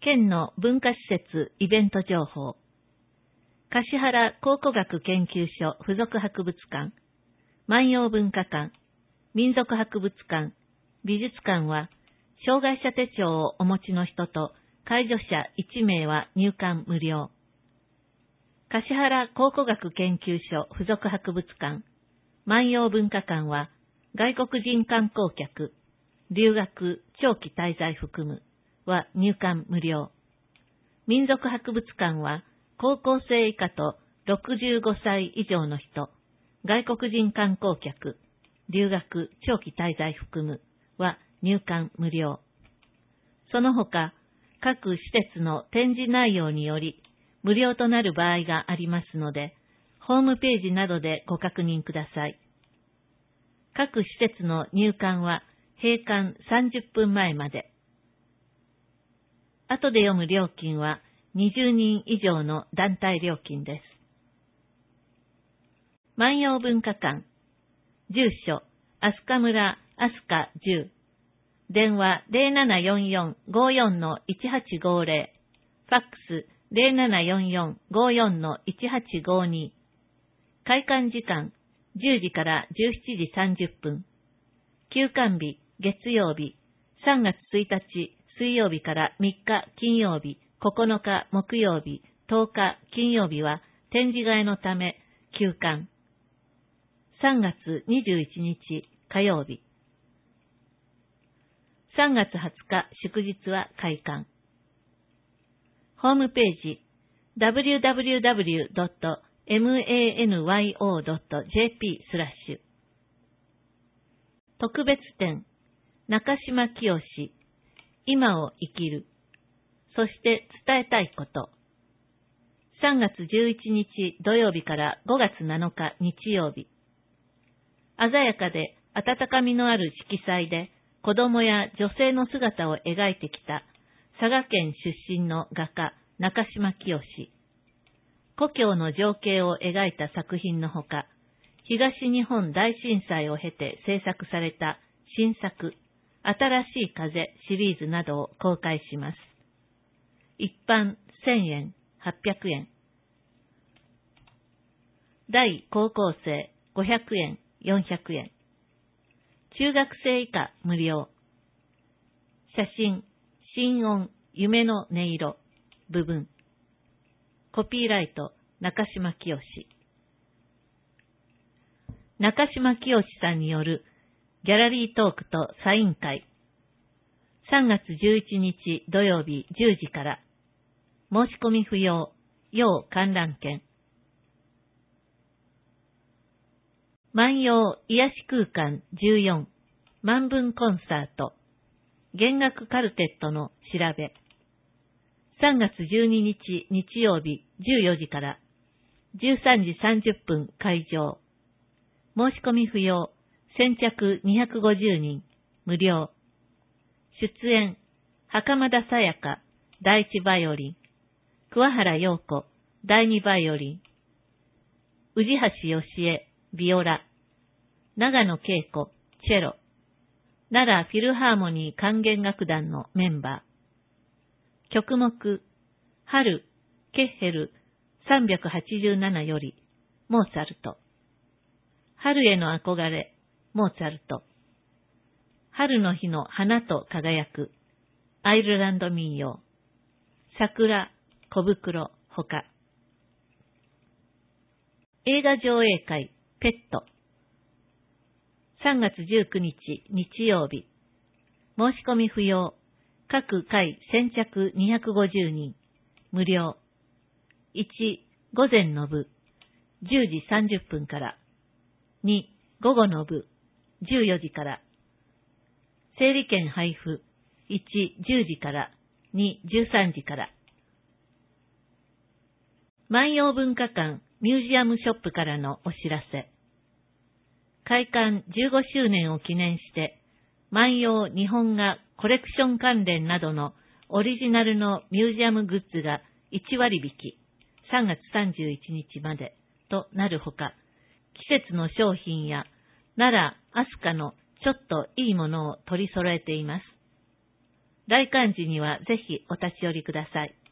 県の文化施設イベント情報。橿原考古学研究所附属博物館、万葉文化館、民族博物館、美術館は、障害者手帳をお持ちの人と介助者1名は入館無料。橿原考古学研究所附属博物館、万葉文化館は、外国人観光客、留学、長期滞在含むは入館無料。民族博物館は、高校生以下と65歳以上の人、外国人観光客、留学、長期滞在含むは入館無料。その他、各施設の展示内容により無料となる場合がありますので、ホームページなどでご確認ください。各施設の入館は閉館30分前まで。後で読む料金は20人以上の団体料金です。万葉文化館、住所、飛鳥村飛鳥10、電話 0744-54-1850、ファックス 0744-54-1852、開館時間10時から17時30分、休館日月曜日、3月1日水曜日から3日金曜日、9日木曜日、10日金曜日は展示替えのため休館。3月21日火曜日。3月20日祝日は開館。ホームページ www.manyo.jp/ 特別展中島清今を生きる。そして伝えたいこと。3月11日土曜日から5月7日日曜日。鮮やかで温かみのある色彩で子供や女性の姿を描いてきた佐賀県出身の画家中島清。故郷の情景を描いた作品のほか、東日本大震災を経て制作された新作、新しい風シリーズなどを公開します。一般1000円、800円。大高校生500円、400円。中学生以下無料。写真、心音、夢の音色、部分。コピーライト、中島清。中島清さんによるギャラリートークとサイン会。3月11日土曜日10時から。申し込み不要。要観覧券。万葉癒し空間14万文コンサート弦楽カルテットの調べ3月12日日曜日14時から13時30分会場申し込み不要先着250人無料出演袴田沙也加第一バイオリン桑原陽子第二バイオリン宇治橋義恵ビオラ、長野恵子、チェロ、奈良フィルハーモニー管弦楽団のメンバー。曲目、春、ケッヘル387より、モーツァルト。春への憧れ、モーツァルト。春の日の花と輝く、アイルランド民謡。桜、小袋、ほか。映画上映会、ペット。3月19日日曜日。申し込み不要。各回先着250人。無料。1、午前の部。10時30分から。2、午後の部。14時から。整理券配布。1、10時から。2、13時から。万葉文化館ミュージアムショップからのお知らせ。開館15周年を記念して、万葉日本画コレクション関連などのオリジナルのミュージアムグッズが1割引き、3月31日までとなるほか、季節の商品や奈良、飛鳥のちょっといいものを取り揃えています。 来館時にはぜひお立ち寄りください。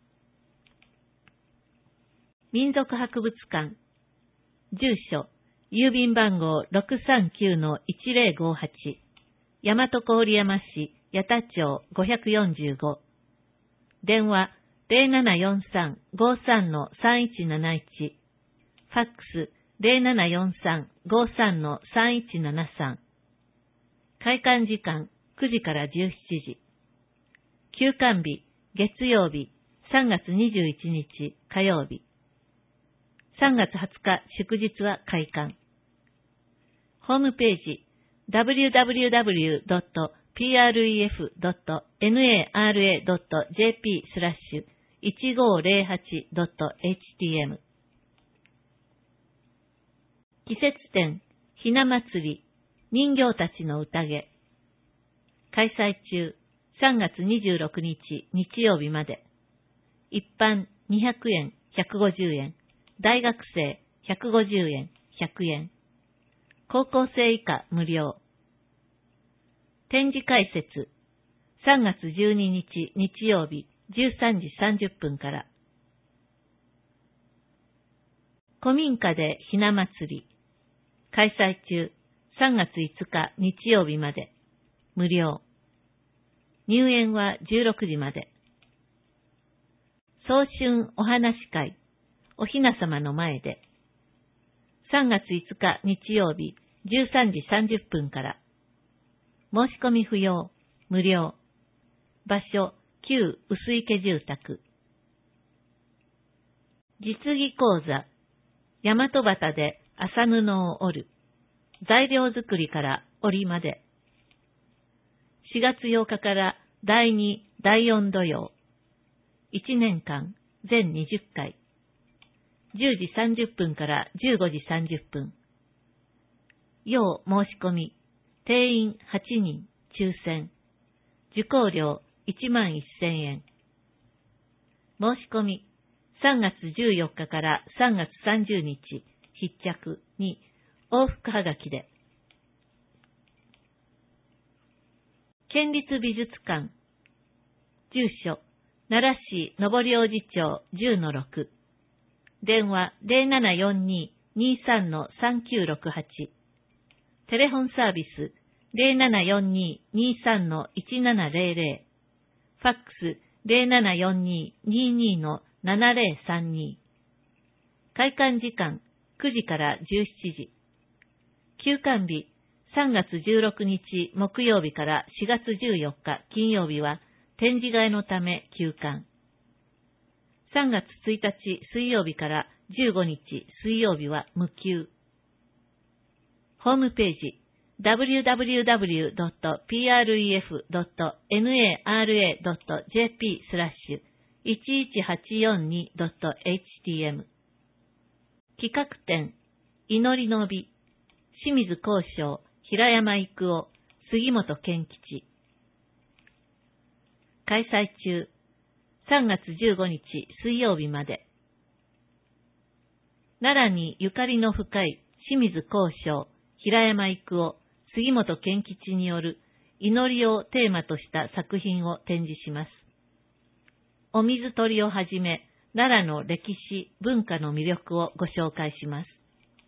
民族博物館。住所、郵便番号 639-1058、大和郡山市八田町545。電話0743-53-3171。ファックス0743-53-3173。開館時間9時から17時。休館日、月曜日、3月21日火曜日。3月20日祝日は開館。ホームページ www.pref.nara.jp/1508.htm。 季節展、ひな祭り、人形たちの宴。開催中、3月26日日曜日まで。一般200円、150円。大学生150円、100円。高校生以下無料。展示開設、3月12日日曜日13時30分から。古民家でひな祭り。開催中、3月5日日曜日まで。無料。入園は16時まで。早春お話会。おひなさまの前で。3月5日日曜日13時30分から。申し込み不要、無料。場所、旧薄池住宅。実技講座、大和旗で麻布を織る。材料作りから織りまで。4月8日から第2、第4土曜。1年間、全20回。10時30分から15時30分。要申し込み、定員8人、抽選。受講料11,000円。申し込み、3月14日から3月30日、必着に往復はがきで。県立美術館。住所、奈良市上り王子町 10-6。電話0742-23-3968。テレホンサービス0742-23-1700。ファックス0742-22-7032。開館時間9時から17時。休館日3月16日木曜日から4月14日金曜日は展示替えのため休館。3月1日水曜日から15日水曜日は無休。ホームページ www.pref.nara.jp/11842.htm。 企画展、祈りの美、清水幸章、平山郁夫、杉本健吉。開催中、3月15日水曜日まで。奈良にゆかりの深い清水幸章、平山郁夫、杉本健吉による祈りをテーマとした作品を展示します。お水取りをはじめ、奈良の歴史、文化の魅力をご紹介します。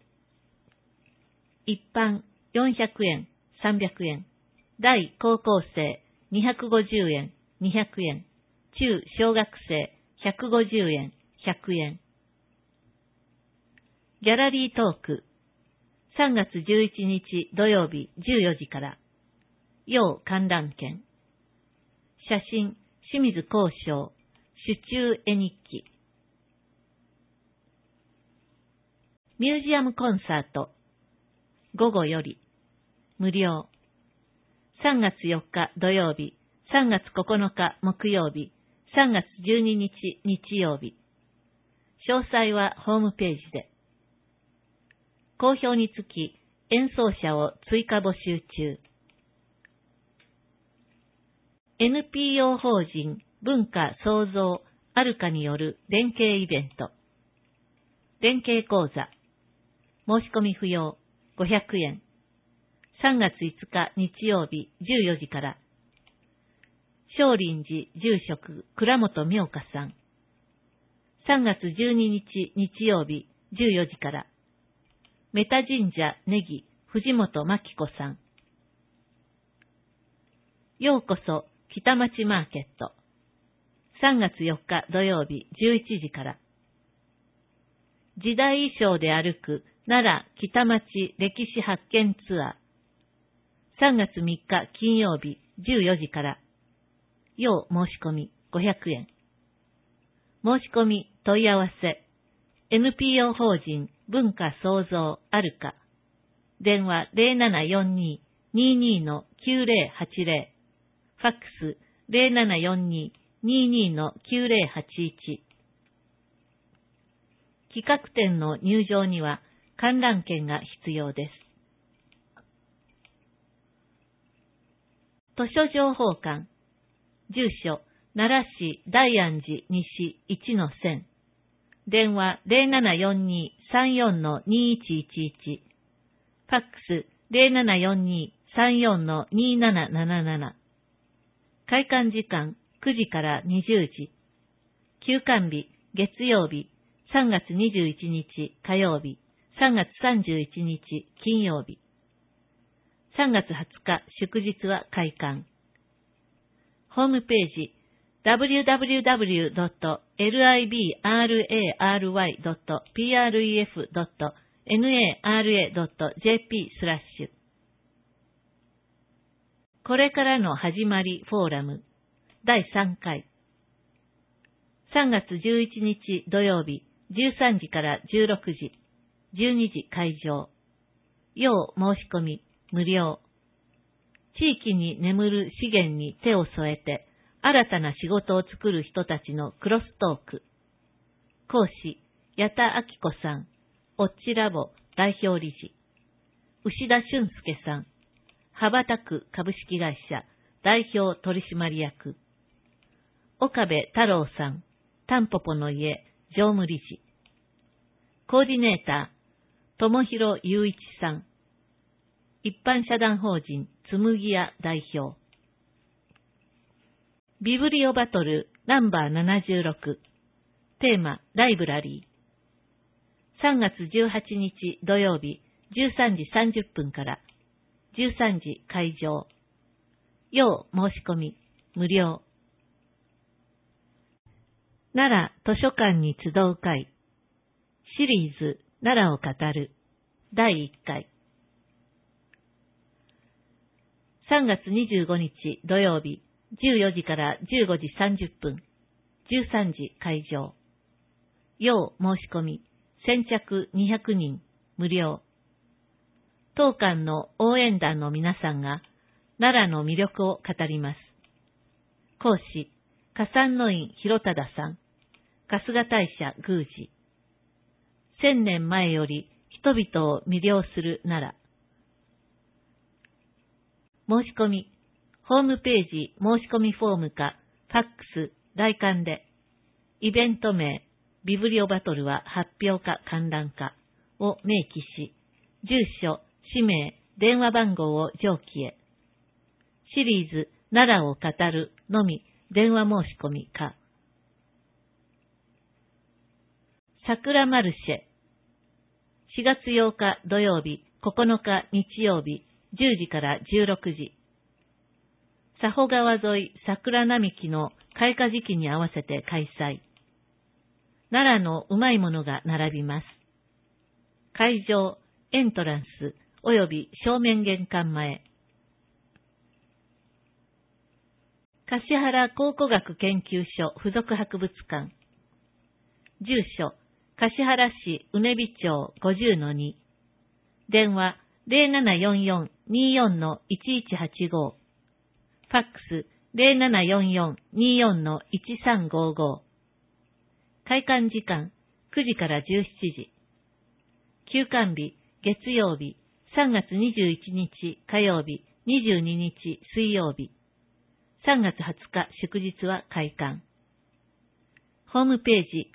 一般400円、300円。大高校生250円、200円。中小学生150円、100円。ギャラリートーク。3月11日土曜日14時から。要観覧券。写真、清水幸章、手中絵日記。ミュージアムコンサート。午後より。無料。3月4日土曜日、3月9日木曜日、3月12日日曜日。詳細はホームページで。好評につき演奏者を追加募集中。NPO 法人文化創造あるかによる連携イベント。連携講座。申し込み不要500円。3月5日日曜日14時から。 少林寺住職倉本明花さん。3月12日日曜日14時から。メタ神社ネギ藤本真紀子さん。ようこそ北町マーケット。3月4日土曜日11時から。時代衣装で歩く奈良北町歴史発見ツアー。3月3日金曜日14時から。要申し込み500円。申し込み問い合わせ。NPO 法人文化創造あるか。電話0742-22-9080。ファックス0742-22-9081。企画展の入場には観覧券が必要です。図書情報館。住所、奈良市大安寺西 1-1000。電話0742-34-2111。ファックス0742-34-2777。開館時間9時から20時。休館日月曜日3月21日火曜日3月31日金曜日。3月20日祝日は開館。ホームページ www.libry.pref.nara.jp/これからの始まりフォーラム第3回。3月11日土曜日13時から16時、12時会場。要申し込み無料。地域に眠る資源に手を添えて、新たな仕事を作る人たちのクロストーク。講師、矢田明子さん、オッチラボ代表理事。牛田俊介さん、羽ばたく株式会社代表取締役。岡部太郎さん、タンポポの家常務理事。コーディネーター、友広雄一さん。一般社団法人つむぎ屋代表。ビブリオバトルナンバー76。テーマライブラリー。3月18日土曜日13時30分から13時会場。要申し込み無料。奈良図書館に集う会。シリーズ奈良を語る第1回。3月25日土曜日14時から15時30分、13時会場。要申し込み、先着200人、無料。当館の応援団の皆さんが奈良の魅力を語ります。講師、花山の院広忠さん、春日大社宮司。1000年前より人々を魅了する奈良。申し込み、ホームページ申し込みフォームか、ファックス、来館で、イベント名、ビブリオバトルは発表か観覧かを明記し、住所、氏名、電話番号を上記へ。シリーズ、奈良を語るのみ、電話申し込みか。桜マルシェ。4月8日土曜日、9日日曜日、10時から16時。佐保川沿い桜並木の開花時期に合わせて開催。奈良のうまいものが並びます。会場、エントランス、および正面玄関前。橿原考古学研究所附属博物館。住所、橿原市うねび町 50-2。電話0744-24-1185。ファックス0744-24-1355。開館時間9時から17時。休館日月曜日3月21日火曜日22日水曜日。3月20日祝日は開館。ホームページ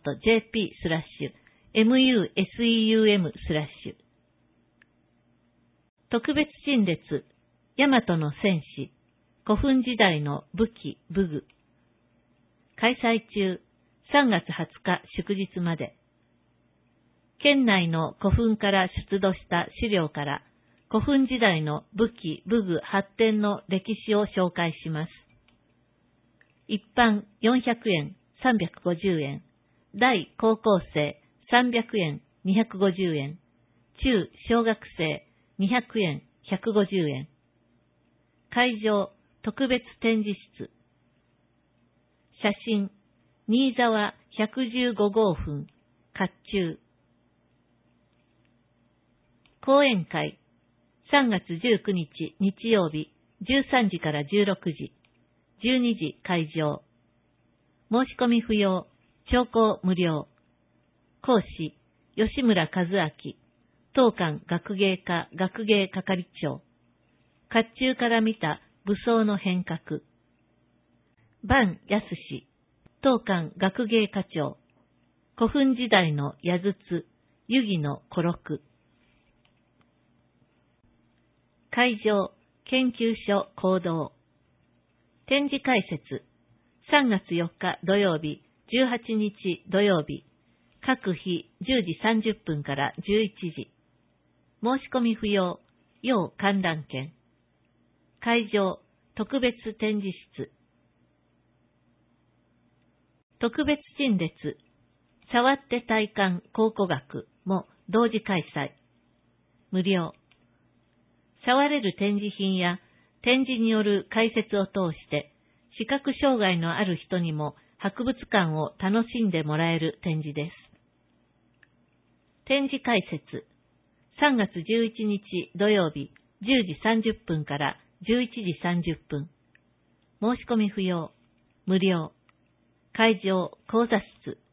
www.kashikoken.jp/museum/ 特別陳列、大和の戦士、古墳時代の武器、武具。開催中、3月20日祝日まで。県内の古墳から出土した資料から、古墳時代の武器、武具発展の歴史を紹介します。一般400円、350円。大高校生300円、250円。中小学生200円、150円。会場特別展示室。写真、新沢115号墳、甲冑。講演会、3月19日日曜日、13時から16時、12時会場。申し込み不要、聴講無料。講師、吉村和明、当館学芸課学芸係長。甲冑から見た武装の変革。坂康、当館学芸課長。古墳時代の矢筒、湯木の古録。会場、研究所講堂。展示解説、3月4日土曜日、18日土曜日、各日10時30分から11時。申し込み不要、要観覧券。会場、特別展示室。特別陳列、触って体感考古学も同時開催。無料。触れる展示品や展示による解説を通して、視覚障害のある人にも博物館を楽しんでもらえる展示です。展示解説、3月11日土曜日10時30分から11時30分。申し込み不要、無料。会場、講座室。